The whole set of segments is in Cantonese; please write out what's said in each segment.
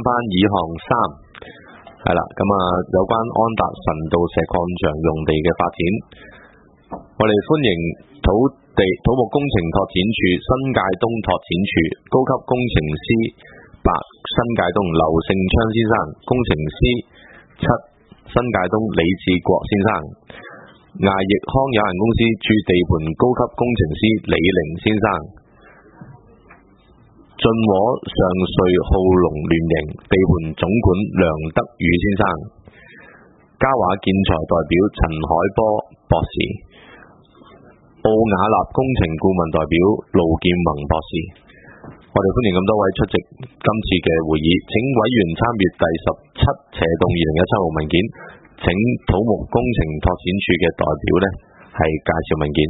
翻議項3，係啦，咁啊有關安達臣道石礦場用地嘅發展，我哋歡迎土木工程拓展處新界東拓展處高級工程師白新界東劉勝昌先生，工程師7新界東李志國先生，艾奕康有限公司駐地盤高級工程師李寧先生，晉和上瑞浩龍聯營地盤總管梁德宇先生，嘉華建材代表陳海波博士，奧雅納工程顧問代表盧建宏博士。我哋歡迎咁多位出席今次嘅會議，請委員參閱第17/2017號文件，請土木工程拓展處嘅代表呢係介紹文件。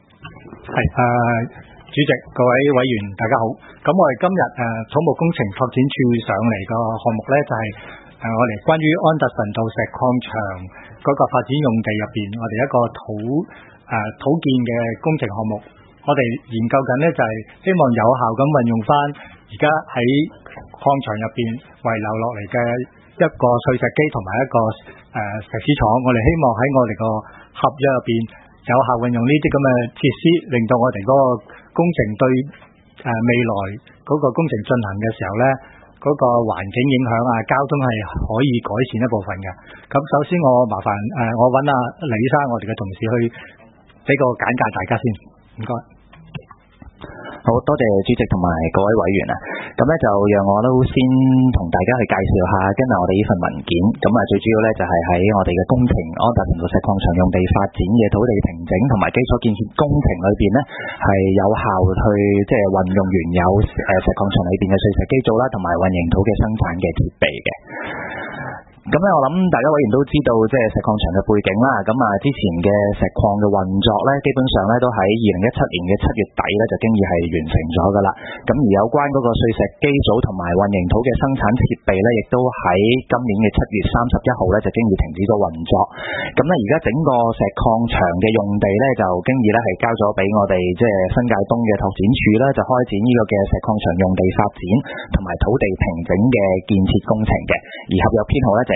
主席，各位委員大家好。咁我哋今日土木工程拓展處上嚟個項目呢，就係我哋關於安達臣道石礦場嗰個發展用地入邊，我哋一個土建嘅工程項目。我哋研究緊呢，就係希望有效咁運用翻而家喺礦場入邊遺留落嚟嘅一個碎石機同埋一個石屎廠。我哋希望喺我哋個合約入邊有效運用呢啲咁嘅設施，令到我哋嗰個工程對未來嗰個工程進行嘅時候呢，嗰個環境影響交通係可以改善一部分嘅。咁首先我麻煩我揾李生我哋嘅同事去俾個簡介大家先，唔該。 好多謝主席同埋各位委員啊，咁咧就讓我都先同大家去介紹下今日我哋呢份文件。咁最主要咧就係喺我哋嘅工程安達臣道石礦場用地發展嘅土地平整同埋基礎建設工程裏邊呢，係有效去即係運用原有石礦場裏邊嘅碎石機組啦，同埋混凝土嘅生產嘅設備嘅。咁咧，我諗大家委員都知道，即係石礦場嘅背景啦。咁之前嘅石礦嘅運作咧，基本上咧都喺2017年嘅7月底咧就經已係完成咗噶啦。咁而有關嗰個碎石機組同埋混凝土嘅生產設備咧，亦都喺今年嘅7月31號咧就經已停止咗運作。咁咧，而家整個石礦場嘅用地咧就經已咧係交咗俾我哋即係新界東嘅拓展處啦，就開展呢個嘅石礦場用地發展同埋土地平整嘅建設工程嘅。而合約編號咧就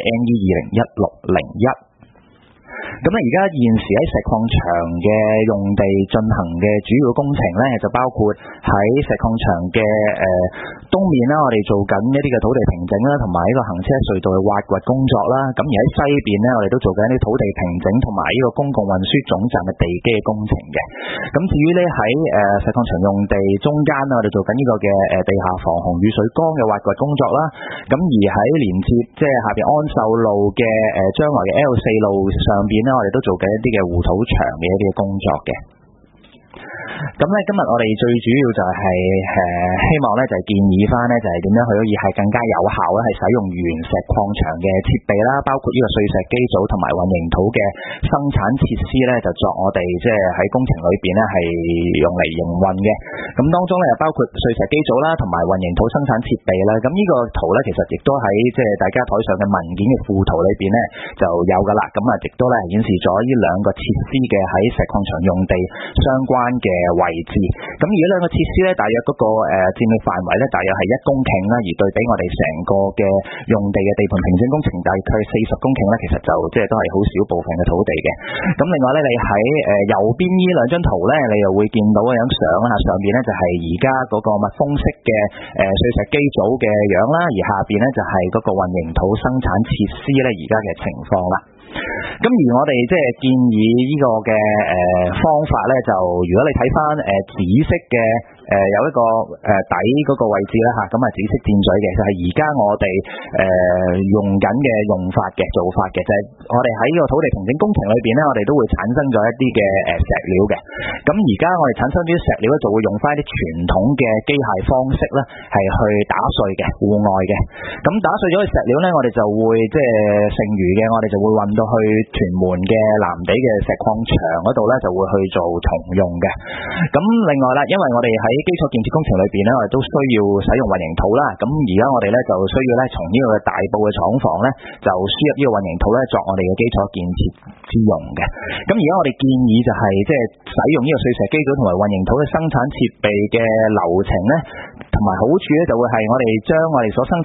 NE201601。咁咧，而家現時喺石礦場嘅用地進行嘅主要工程咧，就包括喺石礦場嘅東面啦，我哋做緊一啲嘅土地平整啦，同埋呢個行車隧道嘅挖掘工作啦。咁而喺西邊咧，我哋都做緊一啲土地平整同埋呢個公共運輸總站嘅地基工程嘅。咁至於咧喺石礦場用地中間啦，我哋做緊呢個嘅地下防洪雨水缸嘅挖掘工作啦。咁而喺連接即係下邊安秀路嘅將來嘅 L4 路上邊咧，我哋都做緊一啲嘅護土牆嘅一啲工作嘅。咁咧，今日我哋最主要就係希望咧就係建議翻咧就係點樣可以係更加有效咧係使用原石礦場嘅設備啦，包括呢個碎石機組同埋混凝土嘅生產設施咧，就作我哋即係喺工程裏邊咧係用嚟營運嘅。咁當中咧又包括碎石機組啦，同埋混凝土生產設備啦。咁呢個圖咧其實亦都喺即係大家台上嘅文件嘅附圖裏邊咧就有噶啦。咁亦都咧顯示咗呢兩個設施嘅喺石礦場用地相關嘅位置。咁而呢兩個設施咧，大約嗰個佔嘅範圍咧，大約係1公頃啦。而對比我哋成個嘅用地嘅地盤平整工程，大概40公頃咧，其實就即係都係好少部分嘅土地嘅。咁另外咧，你喺右邊呢兩張圖咧，你又會見到一張相啦，上邊咧就係而家嗰個密封式嘅碎石機組嘅樣啦，而下邊咧就係嗰個混凝土生產設施咧而家嘅情況啦。咁而我哋即係建議呢個嘅方法咧，就如果你睇翻紫色嘅有一個底嗰個位置啦嚇，咁紫色箭嘴嘅就係而家我哋用緊嘅用法嘅做法嘅，就係我哋喺呢個土地平整工程裏邊咧，我哋都會產生咗一啲嘅石料嘅。咁而家我哋產生啲石料咧，就會用翻一啲傳統嘅機械方式咧，係去打碎嘅戶外嘅。咁打碎咗嘅石料咧，我哋就會即係剩餘嘅，我哋就會運到去屯門嘅藍地嘅石礦場嗰度咧，就會去做重用嘅。咁另外啦，因為我哋喺基礎建設工程裏邊咧，我哋都需要使用混凝土啦。咁而家我哋咧就需要咧從呢個大埔嘅廠房咧，就輸入呢個混凝土咧作我哋嘅基礎建設之用嘅。咁而家我哋建議就係即係使用呢個碎石機組同埋混凝土嘅生產設備嘅流程咧，同埋好處咧就會係我哋將我哋所生產嘅石料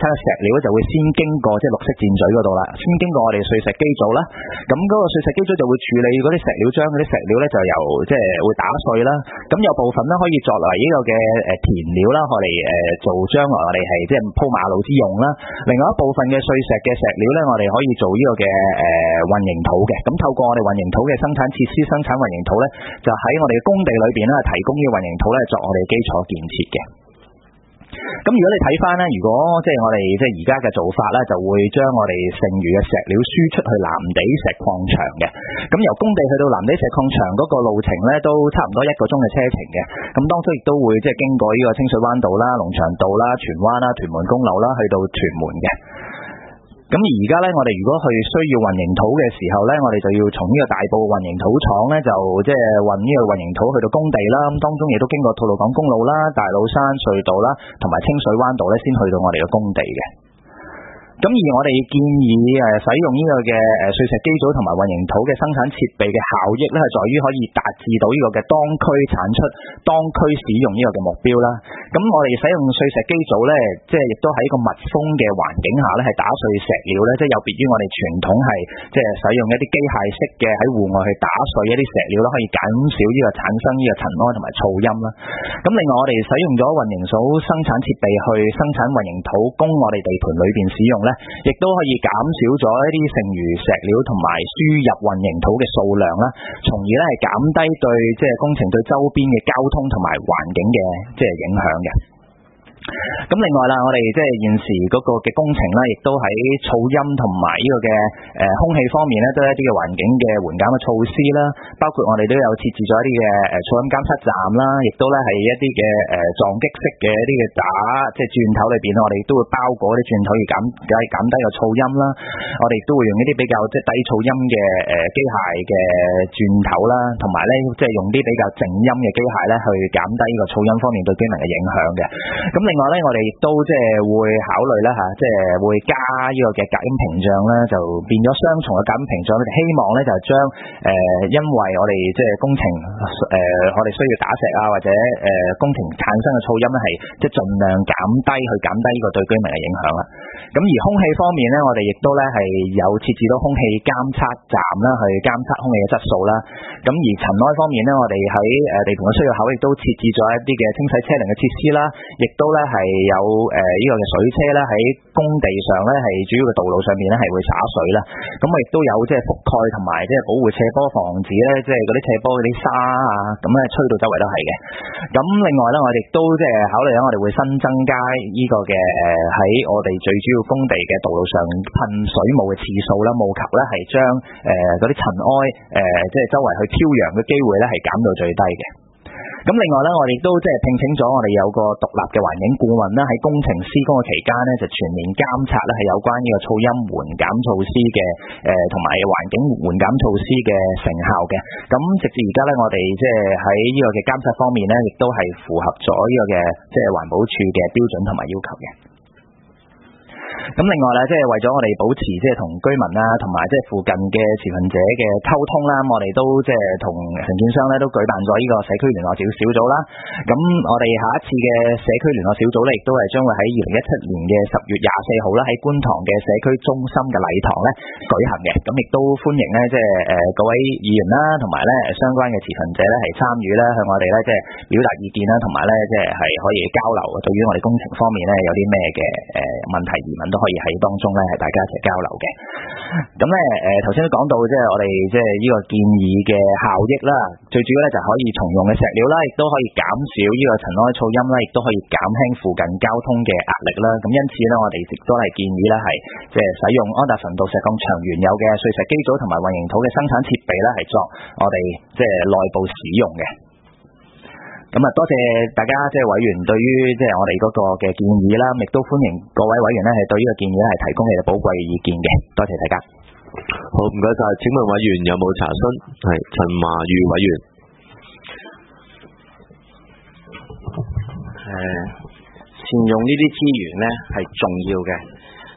料就會先經過即係綠色箭嘴嗰度啦，先經過我哋碎石機組啦。咁嗰個碎石機組就會處理嗰啲石料漿，嗰啲石料咧就由即係會打碎啦。咁有部分咧可以作為呢個嘅填料啦，我哋做將來我哋係即係鋪馬路之用啦。另外一部分嘅碎石嘅石料咧，我哋可以做呢個嘅混凝土嘅。咁透過我哋混凝土嘅生產設施，生產混凝土咧，就喺我哋嘅工地裏邊咧提供呢個混凝土咧作我哋基礎建設嘅。咁如果你睇翻咧，如果即係我哋即係而家嘅做法咧，就會將我哋剩餘嘅石料輸出去藍地石礦場嘅。咁由工地去到藍地石礦場嗰個路程咧，都差唔多1個鐘嘅車程嘅。咁當中亦都會即係經過呢個清水灣道啦、龍翔道啦、荃灣啦、屯門公路啦，去到屯門嘅。咁而家咧，我哋如果去需要混凝土嘅時候咧，我哋就要從呢個大埔混凝土廠咧，就即係運呢個混凝土去到工地啦。咁當中亦都經過吐露港公路啦、大老山隧道啦，同埋清水灣道咧，先去到我哋嘅工地嘅。咁而我哋建議使用呢個嘅碎石機組同埋混凝土嘅生產設備嘅效益咧，係在於可以達至到呢個嘅當區產出、當區使用呢個嘅目標啦。咁我哋使用碎石機組咧，即係亦都喺一個密封嘅環境下咧，係打碎石料咧，即係有別於我哋傳統係即係使用一啲機械式嘅喺戶外去打碎一啲石料啦，可以減少呢個產生呢個塵埃同埋噪音啦。咁另外我哋使用咗混凝土生產設備去生產混凝土供我哋地盤裏邊使用咧，亦都可以減少咗一啲剩餘石料同埋輸入混凝土嘅數量啦，從而咧係減低對即係工程對周邊嘅交通同埋環境嘅即係影響嘅。咁另外啦，我哋即係現時嗰個嘅工程咧，亦都喺噪音同埋呢個嘅空氣方面咧，都有一啲嘅環境嘅緩減嘅措施啦。包括我哋都有設置咗一啲嘅噪音監測站啦，亦都咧係一啲嘅撞擊式嘅一啲嘅打即係鑽頭裏邊，我哋都會包裹啲鑽頭而減低個噪音啦。我哋都會用一啲比較即係低噪音嘅機械嘅鑽頭啦，同埋咧即係用啲比較靜音嘅機械咧去減低呢個噪音方面對居民嘅影響嘅。咁另外咧，我哋亦都即係會考慮啦嚇，即係會加呢個嘅隔音屏障咧，就變咗雙重嘅隔音屏障。我哋希望咧就將因為我哋即係工程我哋需要打石啊，或者工程產生嘅噪音咧，係即係盡量減低呢個對居民嘅影響啦。咁而空氣方面咧，我哋亦都咧係有設置到空氣監測站啦，去監測空氣嘅質素啦。咁而塵埃方面咧，我哋喺地盤嘅出入口亦都設置咗一啲嘅清洗車輛嘅設施啦，亦都咧係有呢個嘅水車咧喺工地上咧係主要嘅道路上面咧係會灑水啦。咁我亦都有即係覆蓋同埋即係保護斜坡，防止咧即係嗰啲斜坡嗰啲沙啊咁咧吹到周圍都係嘅。咁另外咧，我哋亦都即係考慮咧，我哋會新增加呢個嘅喺我哋最主要工地嘅道路上噴水霧嘅次數啦，務求咧係將嗰啲塵埃即係周圍去飄揚嘅機會咧係減到最低嘅。咁另外咧，我哋都即係聘請咗我哋有個獨立嘅環境顧問啦，喺工程施工嘅期間咧，就全面監察咧係有關呢個噪音緩減措施嘅同埋環境緩減措施嘅成效嘅。咁直至而家咧，我哋即係喺呢個嘅監察方面咧，亦都係符合咗呢個嘅即係環保署嘅標準同埋要求嘅。咁另外咧，即係為咗我哋保持即係同居民啦，同埋即係附近嘅持份者嘅溝通啦，我哋都即係同承建商咧都舉辦咗呢個社區聯絡小組啦。咁我哋下一次嘅社區聯絡小組咧，亦都係將會喺2017年嘅10月24號啦，喺觀塘嘅社區中心嘅禮堂咧舉行嘅。咁亦都歡迎咧，即係各位議員啦，同埋咧相關嘅持份者咧係參與咧，向我哋咧即係表達意見啦，同埋咧即係可以交流對於我哋工程方面咧有啲咩嘅問題疑問都可以喺當中咧係大家一齊交流嘅。咁咧頭先都講到即係我哋即係呢個建議嘅效益啦，最主要咧就可以重用嘅石料啦，亦都可以減少呢個塵埃噪音啦，亦都可以減輕附近交通嘅壓力啦。咁因此咧，我哋亦都係建議咧係即係使用安達臣道石礦場原有嘅碎石機組同埋混凝土嘅生產設備咧，係作我哋即係內部使用嘅。咁啊，多謝大家即係委員對於即係我哋嗰個嘅建議啦，亦都歡迎各位委員咧係對呢個建議咧係提供你哋寶貴嘅意見嘅。多謝大家。 好，唔該晒。請問委員有冇查詢？係陳華裕委員。 善用呢啲資源咧係重要嘅，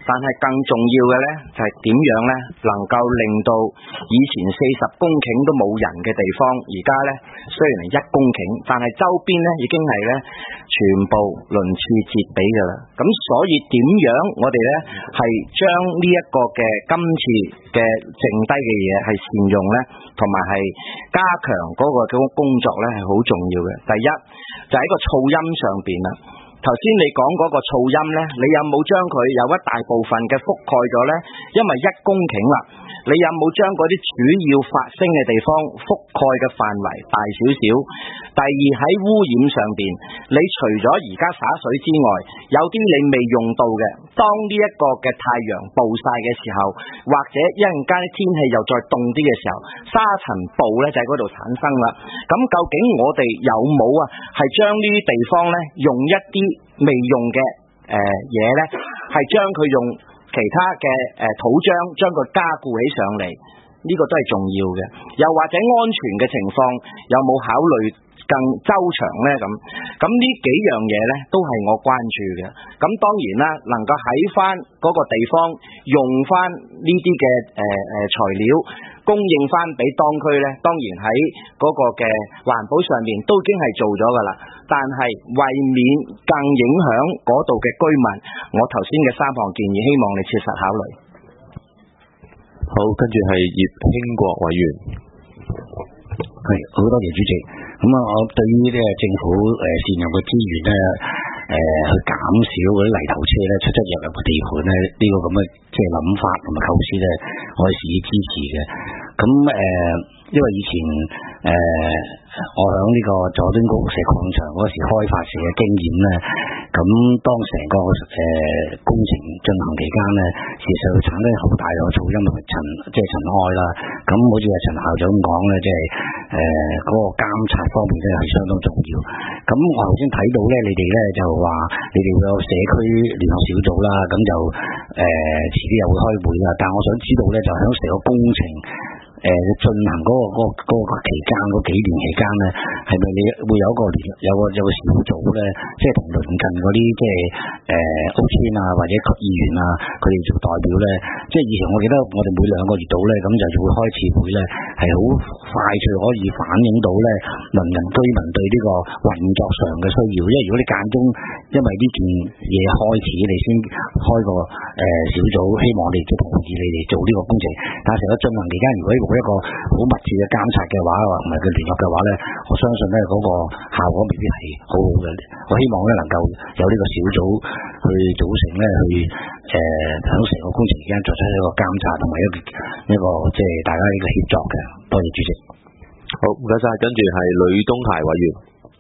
但係更重要嘅呢，就係點樣呢能夠令到以前40公頃都冇人嘅地方，而家呢雖然係1公頃，但係周邊呢已經係呢全部鱗次櫛比㗎啦。咁所以點樣我哋呢係將呢一個嘅今次嘅剩低嘅嘢係善用呢，同埋係加強嗰個工作呢係好重要嘅。第一就喺個噪音上邊啦。頭先你講嗰個噪音呢，你有冇將佢有一大部分嘅覆蓋咗呢？因為1公頃啦，你有冇將嗰啲主要發聲嘅地方覆蓋嘅範圍大少少？第二喺污染上邊，你除咗而家灑水之外，有啲你未用到嘅，當呢一個嘅太陽暴曬嘅時候，或者一陣間啲天氣又再凍啲嘅時候，沙塵暴呢就喺嗰度產生啦。咁究竟我哋有冇係將呢啲地方呢用一啲未用嘅嘢呢，係將佢用其他嘅土漿將佢加固起上嚟，呢個都係重要嘅。又或者安全嘅情況有冇考慮更周詳呢？咁呢幾樣嘢呢都係我關注嘅。咁當然啦，能夠喺翻嗰個地方用翻呢啲嘅材料供應翻俾當區呢，當然喺嗰個嘅環保上面都已經係做咗噶啦。但係為免更影響嗰度嘅居民，我頭先嘅3項建議，希望你切實考慮。 好，跟住係葉興國委員。 係，好多謝主席。咁我對於呢政府善用嘅資源咧，去減少嗰啲泥頭車咧出入個地盤咧，呢個咁嘅即係諗法同埋構思咧，我係予以支持嘅。咁因為以前我響呢個佐敦谷石礦場嗰時開發時嘅經驗咧，咁當成個工程進行期間咧，事實上產生好大嘅噪音同埋塵埃啦。咁好似陳校長咁講咧，即係嗰個監察方面咧係相當重要。咁我頭先睇到咧，你哋咧就話你哋會有社區聯絡小組啦，咁就遲啲又會開會啦。但係我想知道咧，就響成個工程進行嗰個期間嗰幾年期間咧，係咪你會有個小組咧，即係同鄰近嗰啲即係屋邨啊或者區議員啊，佢哋做代表咧？即係以前我記得我哋每2個月到咧，咁就會開次會咧，係好快脆可以反映到咧鄰近居民對呢個運作上嘅需要。因為如果你間中因為呢件嘢開始，你先開個小組，希望你就同意你哋做呢個工程，但係成個進行期間，如果冇一個好密切嘅監察嘅話，同埋佢聯絡嘅話咧，我相信咧嗰個效果未必係好好嘅。我希望咧能夠有呢個小組去組成咧，去喺成個工程期間作出一個監察同埋一個即係大家呢個協作嘅。多謝主席。 好，唔該晒。跟住係呂東孩委員。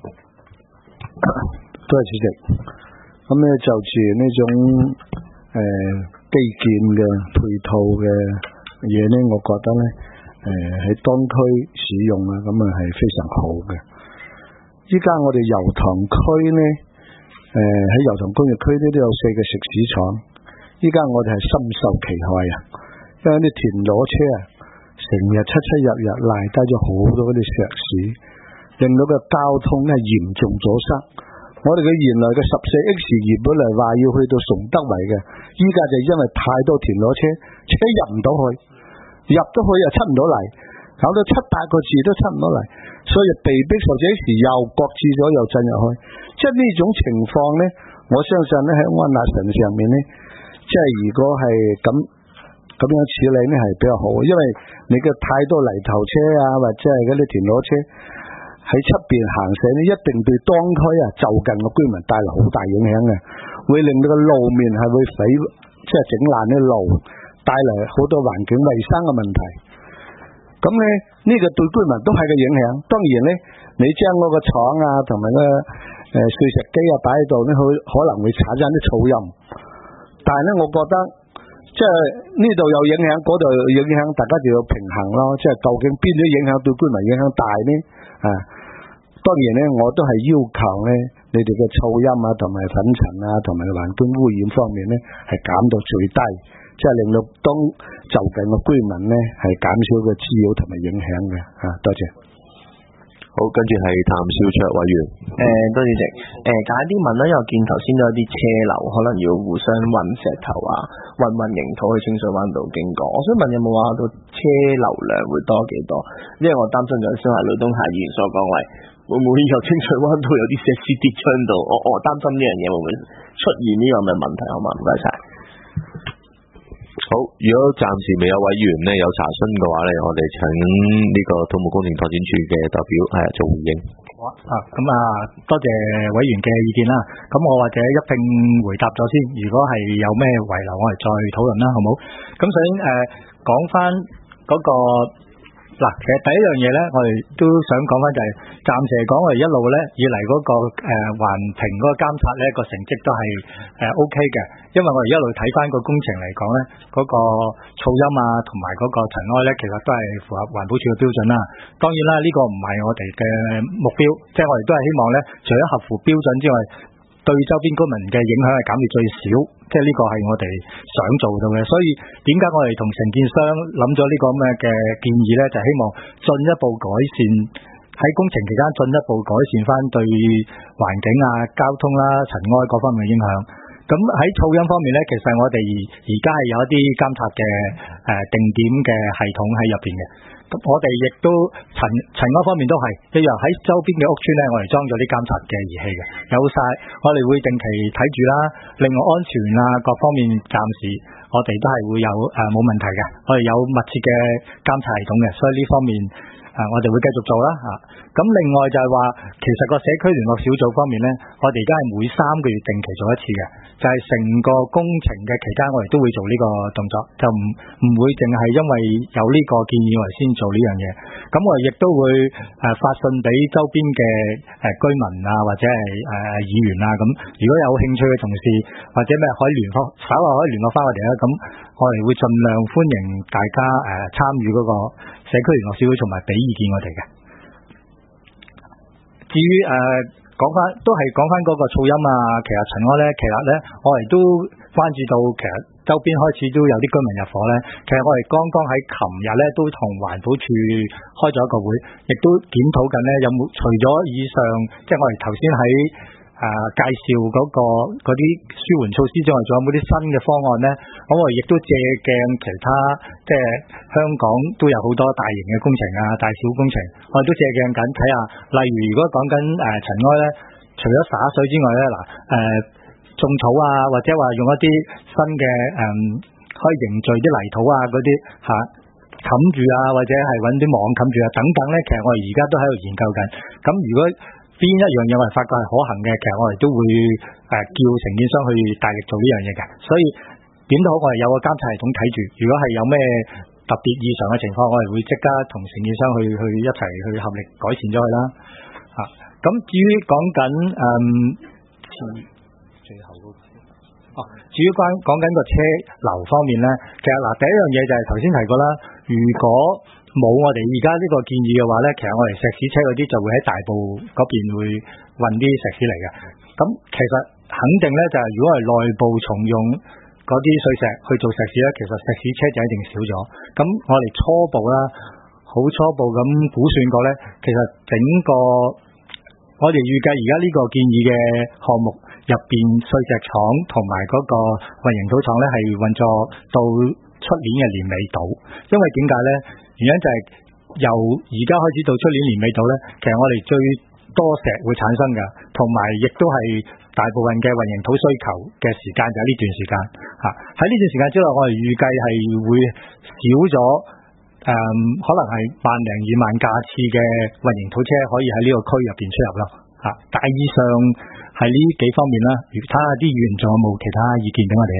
多謝主席。咁咧就住呢種基建嘅配套嘅嘢咧，我覺得咧喺當區使用啊，咁啊係非常好嘅。依家我哋油塘區咧，喺油塘工業區咧都有4個食屎廠，依家我哋係深受其害啊！因為啲田螺車啊，成日出入賴低咗好多嗰啲石屎，令到個交通咧嚴重阻塞。我哋嘅原來嘅14X 二本嚟話要去到崇德圍嘅，依家就因為太多田螺車入唔到去，入咗去又出唔到嚟，搞到7-8個字都出唔到嚟，所以被逼14X又擱置咗又進入去。即係呢種情況呢，我相信呢喺安達臣上面呢，即係如果係咁樣處理呢係比較好，因為你嘅太多泥頭車啊，或者係嗰啲田螺車喺出邊行駛呢，一定對當區就近嘅居民帶來好大影響嘅，會令到個路面係會即係整爛啲路，帶來好多環境衛生嘅問題。咁呢個對居民都係個影響。當然呢，你將嗰個廠啊同埋個碎石機啊擺喺度呢，可能會產生啲噪音。但係呢，我覺得即係呢度有影響，嗰度有影響，大家就要平衡咯。即係究竟邊啲影響對居民影響大呢？當然呢，我都係要求呢，你哋嘅噪音啊同埋粉塵啊同埋環境污染方面呢，係減到最低，即係令到當就近嘅居民呢係減少嘅滋擾同埋影響嘅。多謝。 好， 好，跟住係譚少卓委員。 多謝主席。簡啲問啦，因為我見頭先都有啲車流，可能要互相運石頭啊，運凝土去清水灣道經過。我想問有冇話到車流量會多幾多？因為我擔心就係先係呂東霞議員所講為會唔會由清水灣道有啲石屎跌出度？我擔心呢樣嘢會唔會出現呢個咁嘅問題？好嘛，唔該晒。 好，如果暫時未有委員呢有查詢嘅話呢，我哋請呢個土木工程拓展署嘅代表做回應。 好啊，咁多謝委員嘅意見啦。咁我或者一併回答咗先，如果係有咩遺留，我哋再討論啦，好冇？咁首先講翻嗰個。嗱，其實第一樣嘢咧，我哋都想講翻就係，暫時嚟講，我哋一路咧以嚟嗰個環評嗰個監察咧個成績都係OK 嘅，因為我哋一路睇翻個工程嚟講咧，嗰個噪音啊同埋嗰個塵埃咧，其實都係符合環保署嘅標準啦。當然啦，呢個唔係我哋嘅目標，即係我哋都係希望咧，除咗合乎標準之外，對周邊居民嘅影響係減到最少，即係呢個係我哋想做到嘅。所以點解我哋同承建商諗咗呢個咁嘅建議呢？就係希望進一步改善喺工程期間進一步改善翻對環境啊、交通啦、塵埃各方面嘅影響。咁喺噪音方面呢，其實我哋而家係有一啲監察嘅定點嘅系統喺入邊嘅。咁我哋亦都塵埃方面都係一樣，喺周邊嘅屋邨呢，我哋裝咗啲監察嘅儀器嘅，有晒，我哋會定期睇住啦。另外安全啊各方面，暫時我哋都係會有冇問題嘅，我哋有密切嘅監察系統嘅，所以呢方面我哋會繼續做啦嚇。咁另外就係話，其實個社區聯絡小組方面呢，我哋而家係每3個月定期做一次嘅，就係成個工程嘅期間，我哋都會做呢個動作，就唔會淨係因為有呢個建議我哋先做呢樣嘢。咁我哋亦都會發信俾周邊嘅居民啊，或者係議員啊，咁如果有興趣嘅同事或者咩可以稍後可以聯絡翻我哋啦。咁我哋會盡量歡迎大家參與嗰個社區聯絡小會，同埋俾意見我哋嘅。至於講翻嗰個噪音啊，其實塵埃咧，我哋都關注到，其實周邊開始都有啲居民入伙咧。其實我哋剛剛喺琴日咧都同環保署開咗一個會，亦都檢討緊咧有冇除咗以上，即係我哋頭先喺介紹嗰啲舒緩措施之外，仲有冇啲新嘅方案咧？咁我哋亦都借鏡其他，即係香港都有好多大型嘅工程啊、大小工程，我哋都借鏡緊睇下。例如如果講緊塵埃咧，除咗灑水之外咧，種草啊，或者話用一啲新嘅可以凝聚啲泥土啊嗰啲冚住啊，或者係揾啲網冚住啊等等咧，其實我哋而家都喺度研究緊。咁如果邊一樣嘢我哋發覺係可行嘅，其實我哋都會叫承建商去大力做呢樣嘢嘅。所以點都好，我哋有個監察系統睇住，如果係有咩特別異常嘅情況，我哋會即刻同承建商去一齊去合力改善咗佢啦。咁至於講緊最後嗰個至於講緊個車流方面咧，其實第一樣嘢就係頭先提過啦，如果冇我哋而家呢個建議嘅話咧，其實我哋石屎車嗰啲就會喺大埔嗰邊會運啲石屎嚟嘅。咁其實肯定咧就係如果係內部重用嗰啲碎石去做石屎咧，其實石屎車就一定少咗。咁我哋初步啦，好初步咁估算過咧，其實整個我哋預計而家呢個建議嘅項目入邊碎石廠同埋嗰個混凝土廠咧係運作到出年嘅年尾度，因為點解咧？原因就係由而家開始到出年年尾度咧，其實我哋最多石會產生嘅，同埋亦都係大部分嘅混凝土需求嘅時間就喺呢段時間嚇。喺呢段時間之內，我哋預計係會少咗可能係1萬零2萬架次嘅混凝土車可以喺呢個區入邊出入咯嚇。大意上係呢幾方面啦。睇下啲議員仲有冇其他意見俾我哋啊？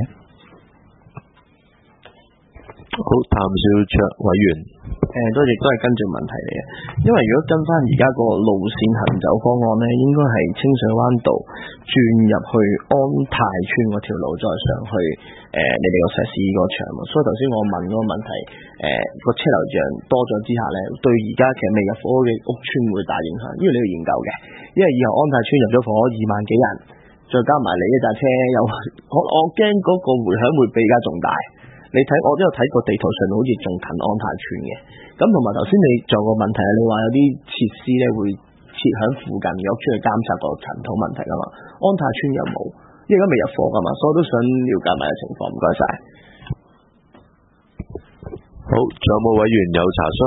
好，譚少卓委員。 都亦都係跟住問題嚟嘅，因為如果跟翻而家個路線行走方案咧，應該係清水灣道轉入去安泰邨嗰條路，再上去你哋個石屎個場。所以頭先我問嗰個問題，個車流量多咗之下咧，對而家其實未入伙嘅屋邨會大影響，因為你要研究嘅，因為以後安泰邨入咗伙2萬幾人，再加埋你一架車，我驚嗰個迴響會比而家仲大。你睇我都有睇過地圖上好似仲近安泰邨嘅，咁同埋頭先你做個問題，你話有啲設施咧會喺附近嘅屋邨去監察個塵土問題噶嘛。安泰邨有冇？因為而家未入伙噶嘛，所以我都想了解埋個情況。唔該晒。 好，仲有冇委員有查詢？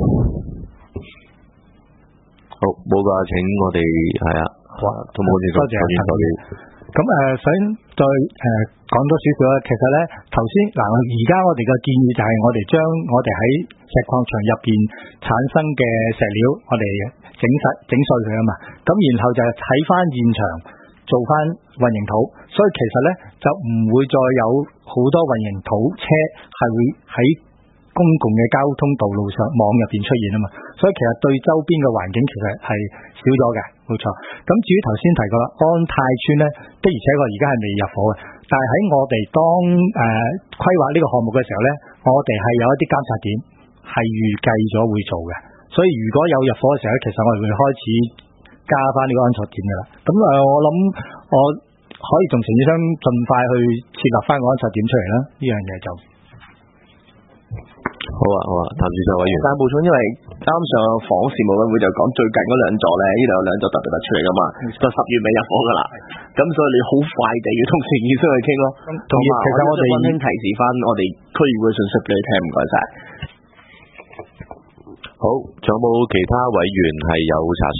好，冇噶，請我哋係啊，都冇呢個多謝咁想再講多少少啦。其實咧，頭先而家我哋嘅建議就係我哋將我哋喺石礦場入邊產生嘅石料，我哋整碎佢啊嘛。咁然後就喺翻現場做翻混凝土，所以其實咧就唔會再有好多混凝土車係會喺公共嘅交通道路上網入邊出現啊嘛，所以其實對周邊嘅環境其實係少咗嘅，冇錯。咁至於頭先提過啦，安泰邨咧的而且確而家係未入伙嘅，但係喺我哋當規劃呢個項目嘅時候咧，我哋係有一啲監察點係預計咗會做嘅，所以如果有入伙嘅時候咧，其實我哋會開始加翻呢個安察點嘅啦。咁我諗我可以同承建商盡快去設立翻個安察點出嚟啦，呢樣嘢就。 好啊，譚主席委員。 但係補充，因為啱上房事務委會就講最近嗰兩座咧，呢度有兩座特別突出嚟噶嘛，就10月尾入伙噶啦，咁所以你好快地要同承建商去傾咯。同埋其實我哋溫馨提示翻我哋區議會信息俾你聽，唔該晒。 好，仲有冇其他委員係有查詢？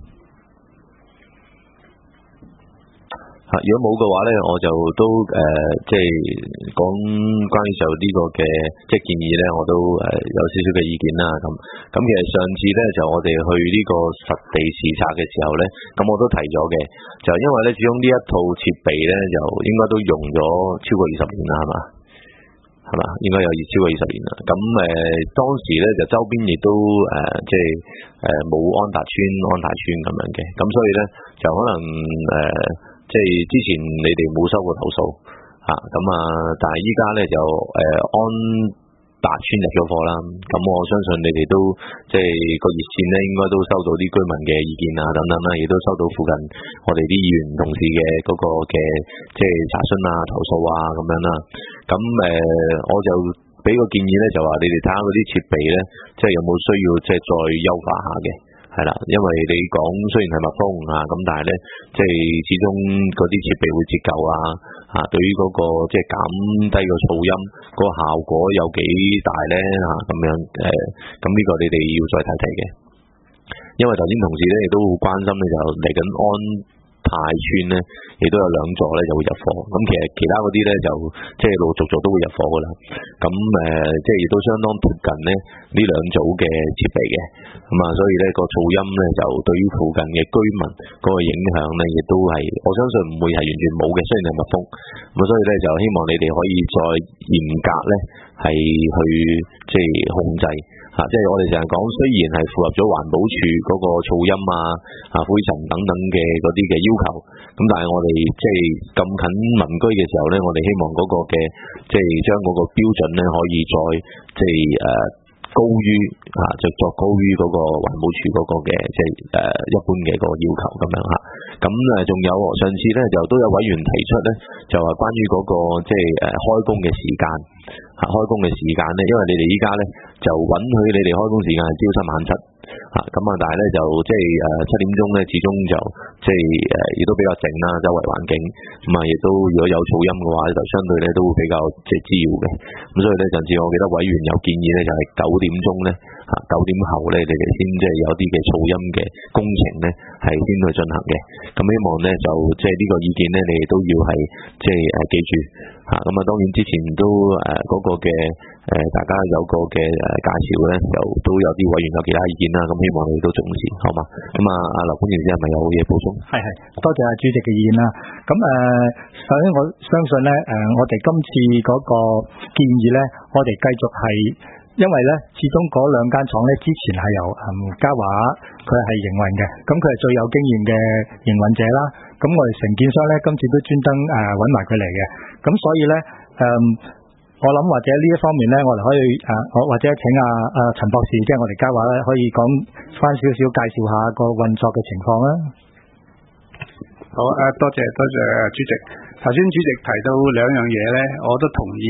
如果冇嘅話咧，我就都即係講關於就呢個嘅即係建議咧，我都有少少嘅意見啦。咁其實上次咧就我哋去呢個實地視察嘅時候咧，咁我都提咗嘅，就因為咧始終呢一套設備咧就應該都用咗超過20年啦，係嘛？應該有超過20年啦。咁當時咧就周邊亦都即係冇安泰邨咁樣嘅，咁所以咧就可能即係之前你哋冇收過投訴咁但係依家咧就安達邨入咗貨啦，咁我相信你哋都即係個熱線咧，應該都收到啲居民嘅意見啊等等啦，亦都收到附近我哋啲議員同事嘅嗰個嘅即係查詢啊、投訴啊咁樣啦。咁我就俾個建議咧，就話你哋睇下嗰啲設備咧，即係有冇需要即係再優化下嘅。係啦，因為你講雖然係密封咁但係咧，即係始終嗰啲設備會折舊對於嗰個即係減低個噪音嗰個效果有幾大咧咁樣咁呢個你哋要再睇睇嘅。因為頭先同事咧亦都好關心咧，就嚟緊安泰邨咧，亦都有2座咧就會入伙。咁其他嗰啲咧就即係陸陸續續都會入伙噶啦。咁即係亦都相當貼近咧呢2組嘅設備嘅。咁所以咧個噪音咧就對於附近嘅居民嗰個影響咧，亦都係我相信唔會係完全冇嘅。雖然係密封，咁所以咧就希望你哋可以再嚴格咧係去即係控制。即係我哋成日講，雖然係符合咗環保署嗰個噪音灰塵等等嘅嗰啲嘅要求，咁但係我哋即係咁近民居嘅時候咧，我哋希望嗰個嘅即係將嗰個標準咧可以再即係高於就作高於嗰個環保署嗰個嘅即係一般嘅嗰個要求咁樣咁仲有上次咧就都有委員提出咧，就話關於嗰個即係開工嘅時間。開工嘅時間咧，因為你哋依家咧就允許你哋開工時間係朝7晚7咁但係咧就即係7點鐘咧，始終就即係亦都比較靜啦，周圍環境亦都如果有噪音嘅話就相對咧都會比較即係滋擾嘅。咁所以咧上次我記得委員有建議咧，就係9點鐘咧9點後咧，你哋先即係有啲嘅噪音嘅工程咧係先去進行嘅。咁希望咧就即係呢個意見咧，你哋都要係即係記住咁當然之前都嗰個嘅大家有個嘅介紹咧，就都有啲委員有其他意見啦。咁希望你都重視，好嘛？咁阿劉官員係咪有嘢補充？ 係，多謝主席嘅意見啦。咁首先我相信咧，我哋今次嗰個建議咧，我哋繼續係，因為咧始終嗰2間廠咧之前係由嘉華佢係營運嘅，咁佢係最有經驗嘅營運者啦。咁我哋承建商咧今次都專登揾埋佢嚟嘅，咁所以咧我諗或者呢一方面咧，我哋可以或者請陳博士，即係我哋嘉華咧，可以講翻少少介紹下個運作嘅情況啦。 好多謝主席。頭先主席提到2樣嘢咧，我都同意嘅。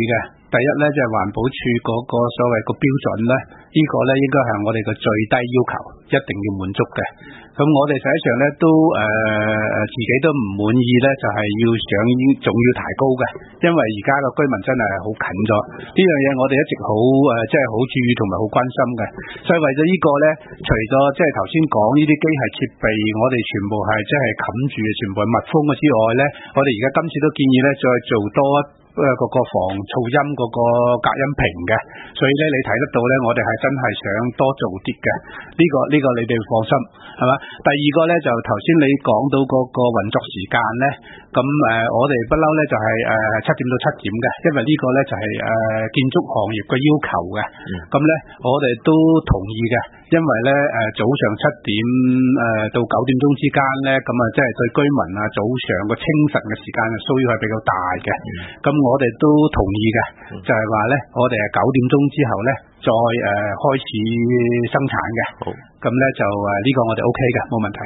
第一咧，就係環保署嗰個所謂個標準咧，呢個咧應該係我哋嘅最低要求，一定要滿足嘅。咁我哋實際上咧都自己都唔滿意咧，就係要仲要提高嘅，因為而家個居民真係好近咗呢樣嘢，我哋一直好即係好注意同埋好關心嘅。所以為咗呢個咧，除咗即係頭先講呢啲機械設備，我哋全部係即係冚住，全部係密封嘅之外咧，我哋而家今次都建議咧再做多嗰個防噪音嗰個隔音屏嘅，所以咧你睇得到咧，我哋係真係想多做啲嘅。呢個你哋放心係嘛？第二個咧就頭先你講到嗰個運作時間咧，咁我哋不嬲咧就係7點到7點嘅，因為呢個咧就係建築行業嘅要求嘅。咁咧我哋都同意嘅，因為咧早上7點到9點鐘之間咧，咁即係對居民早上個清晨嘅時間嘅需要係比較大嘅。咁我哋都同意嘅，就係話咧，我哋係9點鐘之後咧，再開始生產嘅。咁咧就呢個我哋 OK 嘅，冇問題。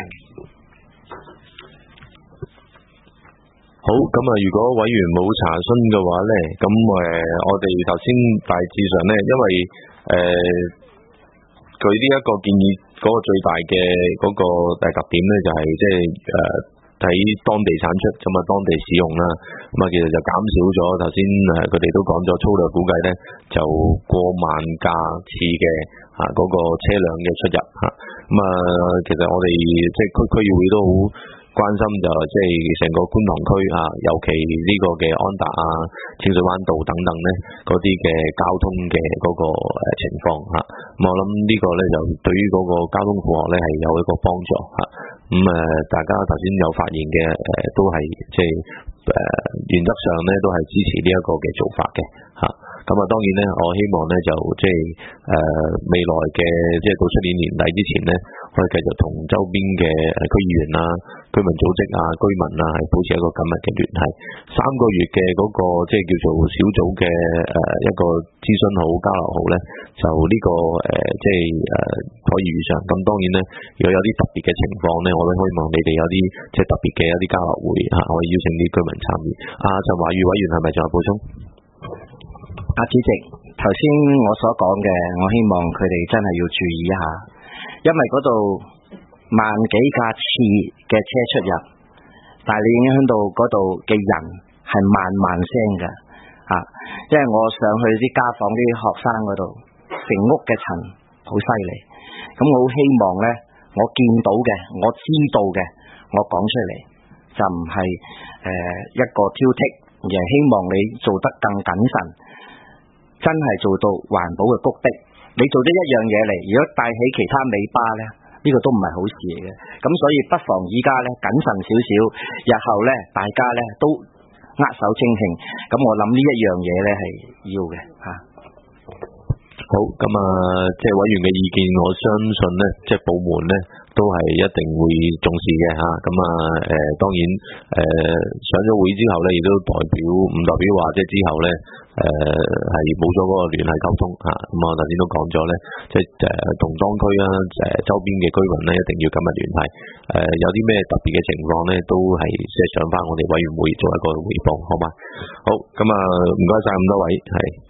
好，咁如果委員冇查詢嘅話咧，咁我哋頭先大致上咧，因為佢呢一個建議嗰個最大嘅嗰個特點咧，就係即係喺當地產出，咁當地使用啦，咁其實就減少咗頭先佢哋都講咗，粗略估計咧就過萬架次嘅嗰個車輛嘅出入嚇，咁其實我哋即係區議會都好關心，就即係成個觀塘區尤其呢個嘅安達清水灣道等等咧嗰啲嘅交通嘅嗰個情況嚇，咁我諗呢個咧就對於嗰個交通負荷咧係有一個幫助嚇。咁大家頭先有發言嘅都係即係原則上咧都係支持呢一個嘅做法嘅嚇。咁當然咧，我希望咧就即係未來嘅即係到出年年底之前咧，可以繼續同周邊嘅區議員居民組織居民係保持一個緊密嘅聯繫。3個月嘅嗰個即係叫做小組嘅一個諮詢好交流好咧，就呢個即係可以預上。咁當然咧，如果有啲特別嘅情況咧，我都希望你哋有啲即係特別嘅一啲交流會可以邀請啲居民參與。陳華宇委員係咪仲有補充？ 主席，頭先我所講嘅，我希望佢哋真係要注意一下，因為嗰度萬幾架次嘅車出入，但係你影響到嗰度嘅人係萬聲嘅因為我上去啲家訪啲學生嗰度，成屋嘅塵好犀利，咁我好希望呢，我見到嘅，我知道嘅，我講出嚟就唔係一個挑剔，而係希望你做得更謹慎。真係做到環保嘅谷的，你做咗一樣嘢嚟，如果帶起其他尾巴呢，呢個都唔係好事嚟嘅。咁所以不妨依家呢謹慎少少，日後呢大家呢都握手稱慶。咁我諗呢一樣嘢呢係要嘅好，咁即係委員嘅意見，我相信呢，即係部門呢都係一定會重視嘅咁當然上咗會之後呢，亦都唔代表話即係之後呢係冇咗嗰個聯繫溝通咁我頭先都講咗呢，即係同當區周邊嘅居民呢，一定要緊密聯繫。有啲咩特別嘅情況呢，都係即係上翻我哋委員會做一個彙報，好嘛？好，咁唔該晒咁多位，係。